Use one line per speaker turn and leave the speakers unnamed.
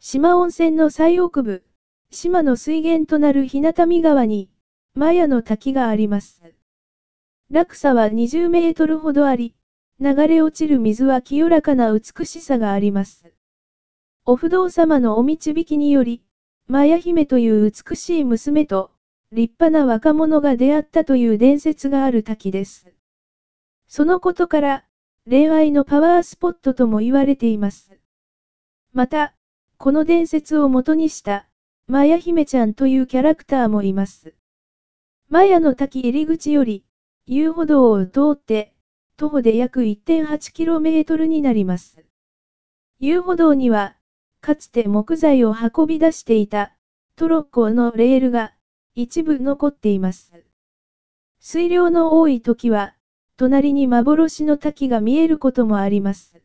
島温泉の最奥部、島の水源となる日向見川に、マヤの滝があります。落差は20メートルほどあり、流れ落ちる水は清らかな美しさがあります。お不動様のお導きにより、マヤ姫という美しい娘と、立派な若者が出会ったという伝説がある滝です。そのことから、恋愛のパワースポットとも言われています。また、この伝説を元にした、マヤ姫ちゃんというキャラクターもいます。マヤの滝入り口より、遊歩道を通って、徒歩で約 1.8km になります。遊歩道には、かつて木材を運び出していた、トロッコのレールが、一部残っています。水量の多い時は、隣に幻の滝が見えることもあります。